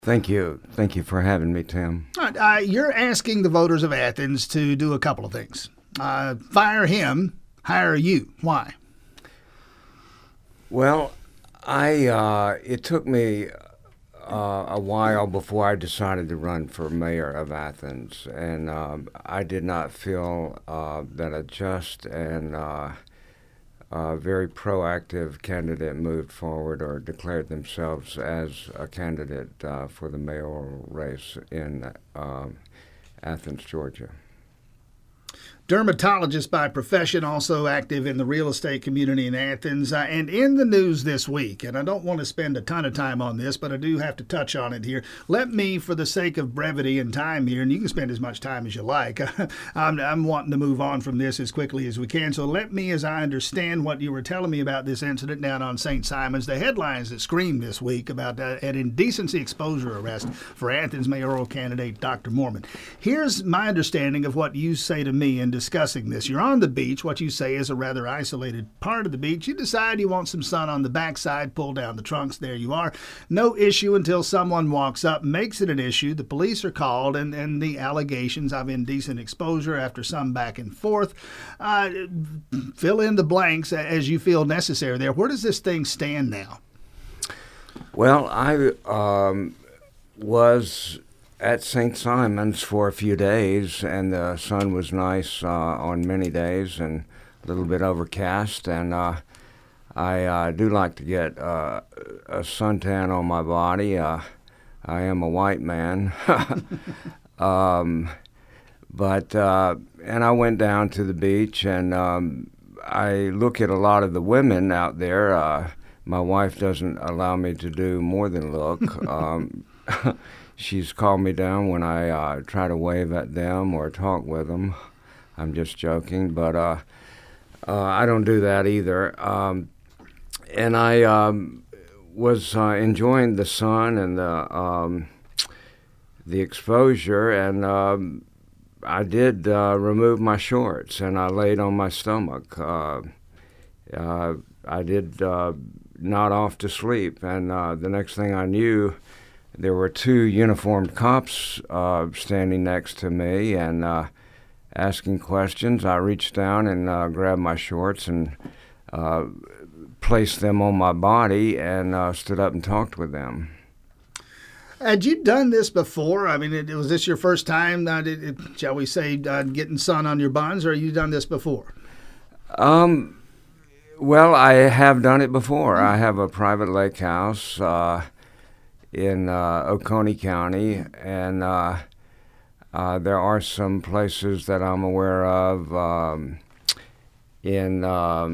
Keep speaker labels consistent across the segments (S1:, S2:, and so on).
S1: Thank you. Thank you for having me, Tim.
S2: All right, you're asking the voters of Athens to do a couple of things. Fire him, hire you. Why?
S1: Well, it took me a while before I decided to run for mayor of Athens, and I did not feel that a just and very proactive candidate moved forward or declared themselves as a candidate for the mayoral race in Athens, Georgia.
S2: Dermatologist by profession, also active in the real estate community in Athens, and in the news this week. And I don't want to spend a ton of time on this, but I do have to touch on it here. Let me, for the sake of brevity and time here, and you can spend as much time as you like, I'm wanting to move on from this as quickly as we can. So let me, as I understand what you were telling me about this incident down on St. Simon's, the headlines that screamed this week about an indecency exposure arrest for Athens mayoral candidate Dr. Moorman. Here's my understanding of what you say to me in discussing this. You're on the beach. What you say is a rather isolated part of the beach. You decide you want some sun on the backside, pull down the trunks. There you are. No issue until someone walks up, makes it an issue. The police are called, and the allegations of indecent exposure after some back and forth. Fill in the blanks as you feel necessary there. Where does this thing stand now?
S1: Well, I was at St. Simon's for a few days, and the sun was nice on many days and a little bit overcast. And I do like to get a suntan on my body. I am a white man. And I went down to the beach, and I look at a lot of the women out there. My wife doesn't allow me to do more than look. She's called me down when I try to wave at them or talk with them. I'm just joking, but I don't do that either. And I was enjoying the sun and the exposure, and I did remove my shorts, and I laid on my stomach. I did nod off to sleep, and the next thing I knew, there were two uniformed cops standing next to me and asking questions. I reached down and grabbed my shorts and placed them on my body and stood up and talked with them.
S2: Had you done this before? I mean, was this your first time, shall we say, getting sun on your buns, or have you done this before?
S1: Well, I have done it before. I have a private lake house in Oconee County, and there are some places that I'm aware of in,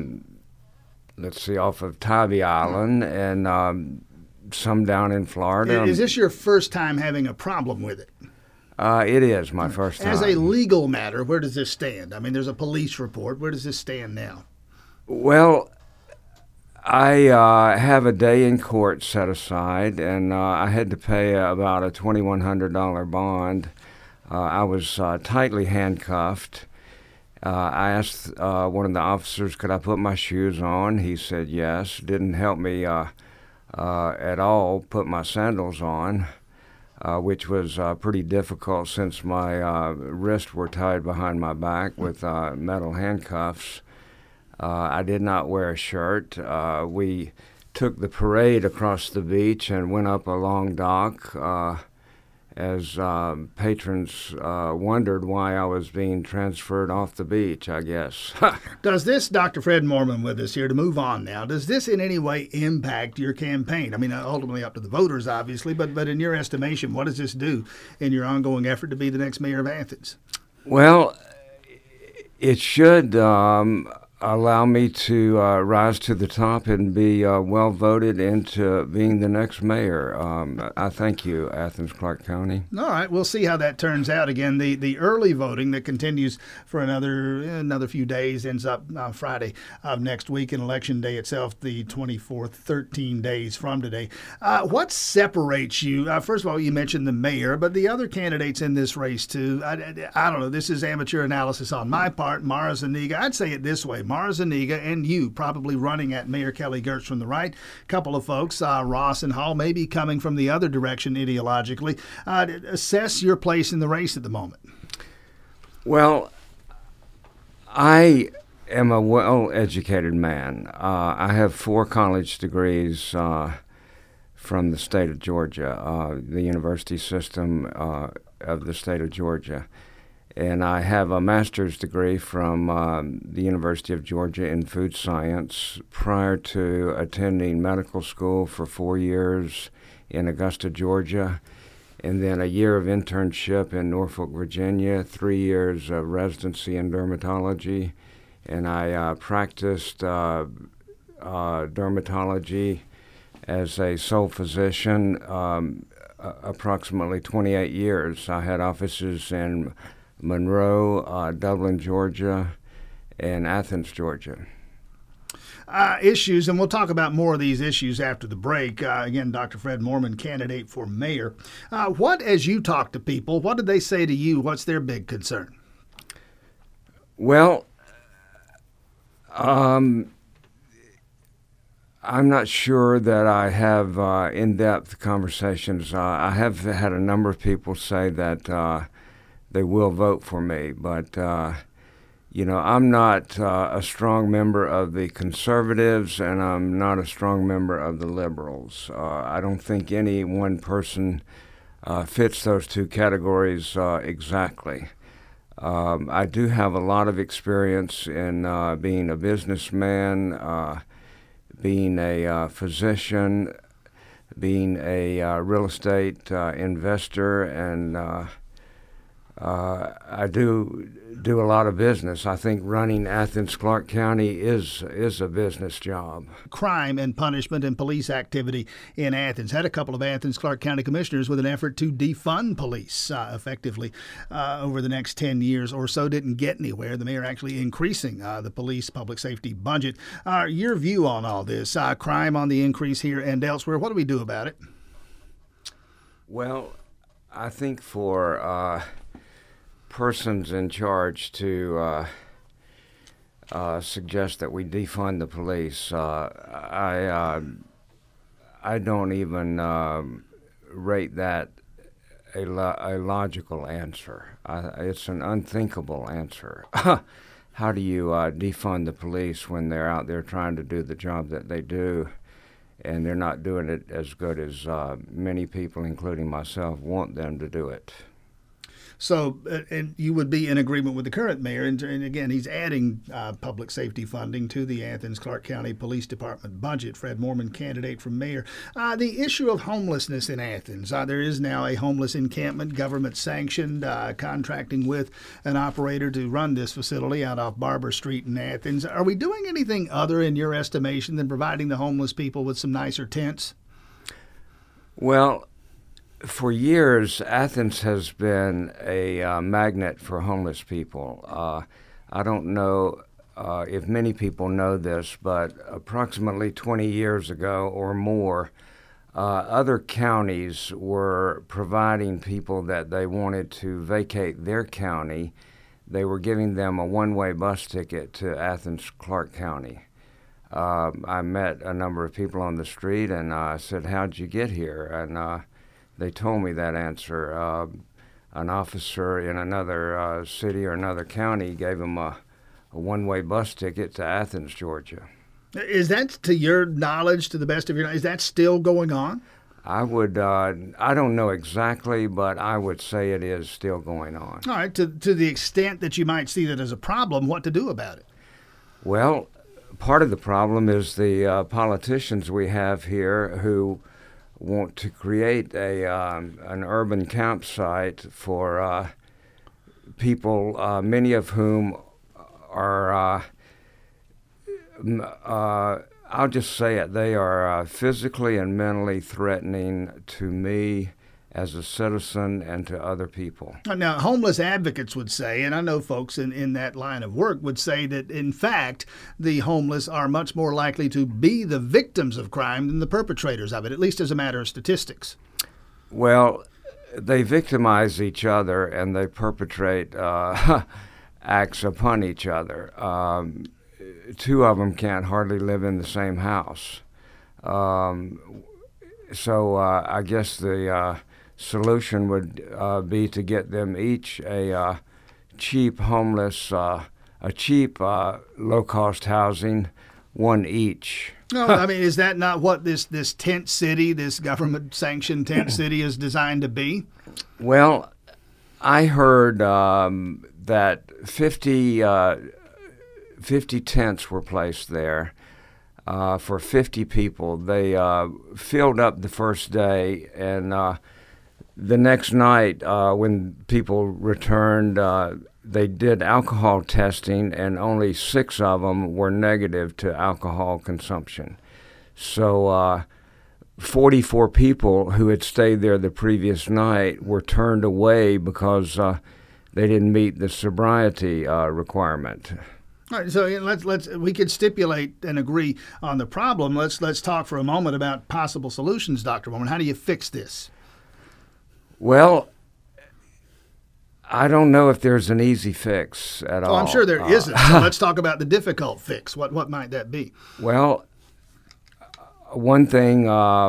S1: let's see, off of Tybee Island, and some down in Florida.
S2: Is this your first time having a problem with it?
S1: It is my first time.
S2: As a legal matter, where does this stand? I mean, there's a police report. Where does this stand now?
S1: Well, I have a day in court set aside, and I had to pay about a $2,100 bond. I was tightly handcuffed. I asked one of the officers, could I put my shoes on? He said yes. Didn't help me at all put my sandals on, which was pretty difficult since my wrists were tied behind my back with metal handcuffs. I did not wear a shirt. We took the parade across the beach and went up a long dock as patrons wondered why I was being transferred off the beach, I guess.
S2: Does this, Dr. Fred Moorman with us here, to move on now, does this in any way impact your campaign? I mean, ultimately up to the voters, obviously, but in your estimation, what does this do in your ongoing effort to be the next mayor of Athens?
S1: Well, it should allow me to rise to the top and be well voted into being the next mayor. I thank you, Athens, Clarke County.
S2: All right, we'll see how that turns out. Again, the early voting that continues for another few days ends up Friday of next week, and Election Day itself, the 24th, 13 days from today. What separates you? First of all, you mentioned the mayor, but the other candidates in this race, too. I don't know. This is amateur analysis on my part. Mara Zuniga, I'd say it this way, Mara Zuniga, and you probably running at Mayor Kelly Girtz from the right. A couple of folks, Ross and Hall, maybe coming from the other direction ideologically. Assess your place in the race at the moment.
S1: Well, I am a well-educated man. I have 4 college degrees from the state of Georgia, the university system of the state of Georgia. And I have a master's degree from the University of Georgia in food science prior to attending medical school for 4 years in Augusta, Georgia, and then a year of internship in Norfolk, Virginia, 3 years of residency in dermatology. And I practiced dermatology as a sole physician approximately 28 years. I had offices in Monroe, Dublin, Georgia, and Athens, Georgia.
S2: Issues, and we'll talk about more of these issues after the break. Again, Dr. Fred Moorman, candidate for mayor. What, as you talk to people, what did they say to you? What's their big concern?
S1: Well, I'm not sure that I have in-depth conversations. I have had a number of people say that they will vote for me, but I'm not a strong member of the conservatives, and I'm not a strong member of the liberals. I don't think any one person fits those 2 categories exactly. I do have a lot of experience in being a businessman, being a physician, being a real estate investor, and I do a lot of business. I think running Athens-Clarke County is a business job.
S2: Crime and punishment and police activity in Athens. Had a couple of Athens-Clarke County commissioners with an effort to defund police effectively over the next 10 years or so. Didn't get anywhere. The mayor actually increasing the police public safety budget. Your view on all this, crime on the increase here and elsewhere, what do we do about it?
S1: Well, I think for persons in charge to suggest that we defund the police, I don't even rate that a logical answer. It's an unthinkable answer. How do you defund the police when they're out there trying to do the job that they do, and they're not doing it as good as many people, including myself, want them to do it?
S2: So, and you would be in agreement with the current mayor, and again, he's adding public safety funding to the Athens-Clarke County Police Department budget. Fred Moorman, candidate for mayor. The issue of homelessness in Athens. There is now a homeless encampment, government-sanctioned, contracting with an operator to run this facility out off Barber Street in Athens. Are we doing anything other, in your estimation, than providing the homeless people with some nicer tents?
S1: Well, for years, Athens has been a magnet for homeless people. I don't know if many people know this, but approximately 20 years ago or more, other counties were providing people that they wanted to vacate their county. They were giving them a one-way bus ticket to Athens-Clarke County. I met a number of people on the street, and I said, "How'd you get here?" And they told me that answer. An officer in another city or another county gave them a one-way bus ticket to Athens, Georgia.
S2: Is that, to your knowledge, to the best of your knowledge, is that still going on?
S1: I don't know exactly, but I would say it is still going on.
S2: All right, to the extent that you might see that as a problem, what to do about it?
S1: Well, part of the problem is the politicians we have here who want to create an urban campsite for people, many of whom are, I'll just say it, they are physically and mentally threatening to me as a citizen and to other people.
S2: Now, homeless advocates would say, and I know folks in that line of work would say that, in fact, the homeless are much more likely to be the victims of crime than the perpetrators of it, at least as a matter of statistics.
S1: Well, they victimize each other and they perpetrate acts upon each other. two of them can't hardly live in the same house. So I guess the solution would be to get them each a cheap homeless, cheap low-cost housing, one each.
S2: No, I mean, is that not what this tent city, this government-sanctioned tent city, is designed to be?
S1: Well, I heard that 50 tents were placed there for 50 people. They filled up the first day, and the next night when people returned, they did alcohol testing, and only 6 of them were negative to alcohol consumption. So 44 people who had stayed there the previous night were turned away because they didn't meet the sobriety requirement.
S2: All right, so we could stipulate and agree on the problem. Let's talk for a moment about possible solutions, Dr. Woolman. How do you fix this?
S1: Well, I don't know if there's an easy fix at all.
S2: I'm sure there isn't. So let's talk about the difficult fix. What might that be?
S1: Well, one thing,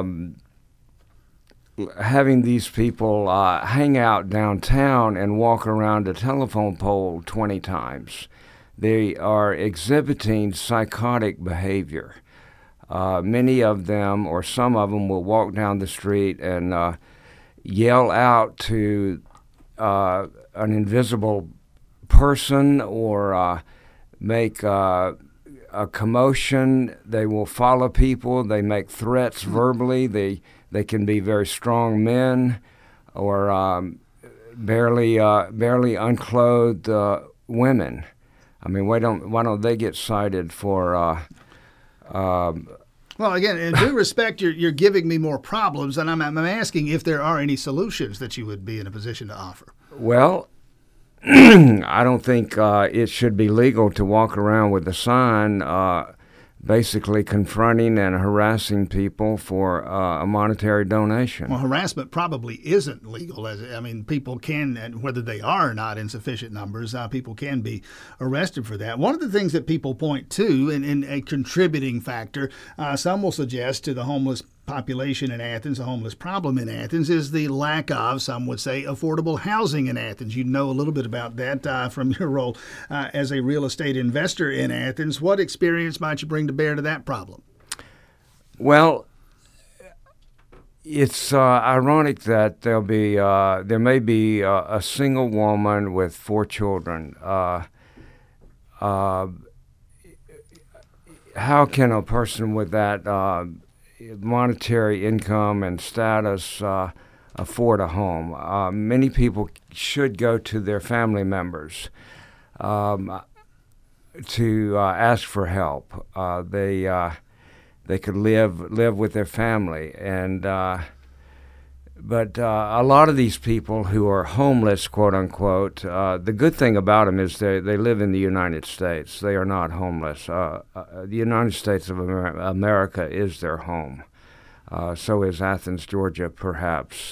S1: having these people hang out downtown and walk around a telephone pole 20 times. They are exhibiting psychotic behavior. Many of them, or some of them, will walk down the street and yell out to an invisible person or make a commotion. They will follow people. They make threats verbally. They can be very strong men or barely unclothed women. I mean, why don't they get cited for?
S2: Well, again, in due respect, you're giving me more problems, and I'm asking if there are any solutions that you would be in a position to offer.
S1: Well, I don't think it should be legal to walk around with a sign basically confronting and harassing people for a monetary donation.
S2: Well, harassment probably isn't legal. People can, and whether they are or not in sufficient numbers, people can be arrested for that. One of the things that people point to, in a contributing factor, some will suggest to the homeless population in Athens, the homeless problem in Athens, is the lack of, some would say, affordable housing in Athens. You know a little bit about that from your role as a real estate investor in Athens. What experience might you bring to bear to that problem?
S1: Well, it's ironic that there may be a single woman with 4 children. How can a person with that monetary income and status afford a home? Many people should go to their family members to ask for help. They could live with their family, and but a lot of these people who are homeless, quote unquote, the good thing about them is they live in the United States. They are not homeless. The United States of America is their home. So is Athens, Georgia, perhaps.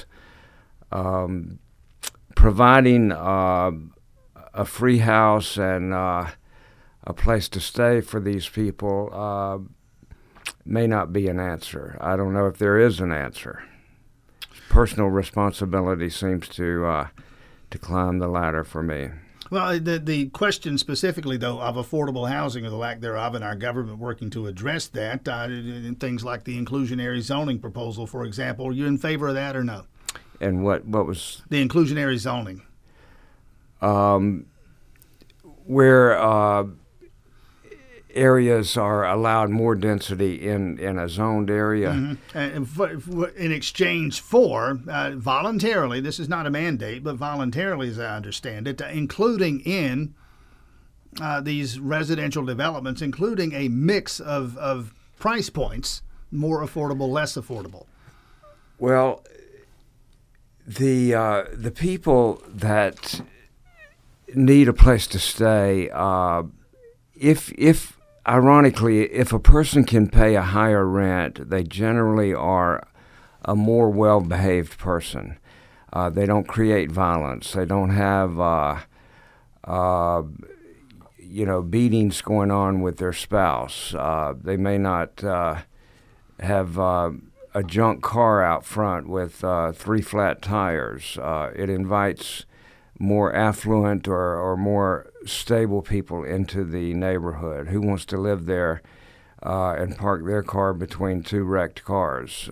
S1: Providing a free house and a place to stay for these people may not be an answer. I don't know if there is an answer. Personal responsibility seems to climb the ladder for me.
S2: Well, the question specifically, though, of affordable housing or the lack thereof, and our government working to address that, things like the inclusionary zoning proposal, for example, are you in favor of that or no?
S1: And what was?
S2: The inclusionary zoning.
S1: Where areas are allowed more density in a zoned area.
S2: Mm-hmm. And in exchange for, voluntarily, this is not a mandate, but voluntarily, as I understand it, including in these residential developments, including a mix of price points, more affordable, less affordable.
S1: Well, the people that need a place to stay, ironically, if a person can pay a higher rent, they generally are a more well-behaved person. They don't create violence. They don't have, beatings going on with their spouse. They may not have a junk car out front with 3 flat tires. It invites more affluent or more stable people into the neighborhood. Who wants to live there and park their car between 2 wrecked cars?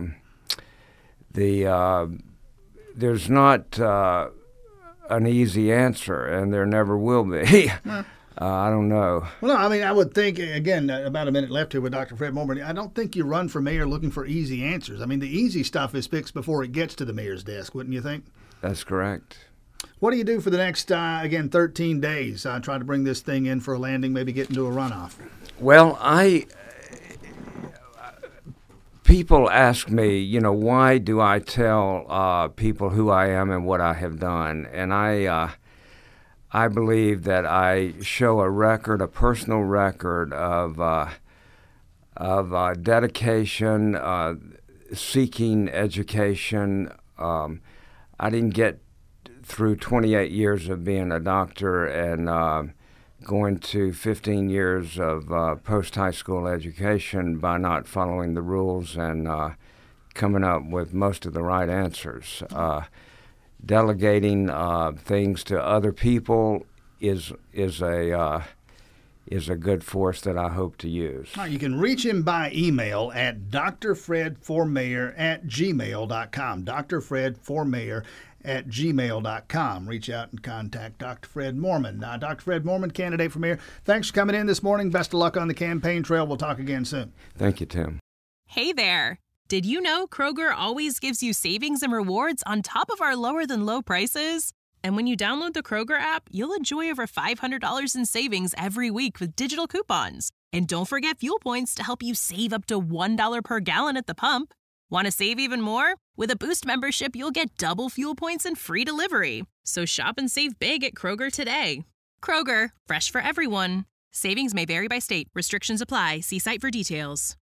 S1: There's not an easy answer, and there never will be. I don't know.
S2: Well, no, I mean, I would think, again, about a minute left here with Dr. Fred Moorman, I don't think you run for mayor looking for easy answers. I mean, the easy stuff is fixed before it gets to the mayor's desk, wouldn't you think?
S1: That's correct.
S2: What do you do for the next, 13 days? Try to bring this thing in for a landing, maybe get into a runoff.
S1: Well, people ask me, why do I tell people who I am and what I have done? And I believe that I show a personal record of dedication, seeking education. I didn't get through 28 years of being a doctor and going to 15 years of post-high school education by not following the rules and coming up with most of the right answers. Delegating things to other people is a good force that I hope to use.
S2: All right, you can reach him by email at drfredformayor@gmail.com. drfredformayor@gmail.com. Reach out and contact Dr. Fred Moorman. Dr. Fred Moorman, candidate for mayor, thanks for coming in this morning. Best of luck on the campaign trail. We'll talk again soon.
S1: Thank you, Tim.
S3: Hey there. Did you know Kroger always gives you savings and rewards on top of our lower-than-low prices? And when you download the Kroger app, you'll enjoy over $500 in savings every week with digital coupons. And don't forget fuel points to help you save up to $1 per gallon at the pump. Want to save even more? With a Boost membership, you'll get double fuel points and free delivery. So shop and save big at Kroger today. Kroger, fresh for everyone. Savings may vary by state. Restrictions apply. See site for details.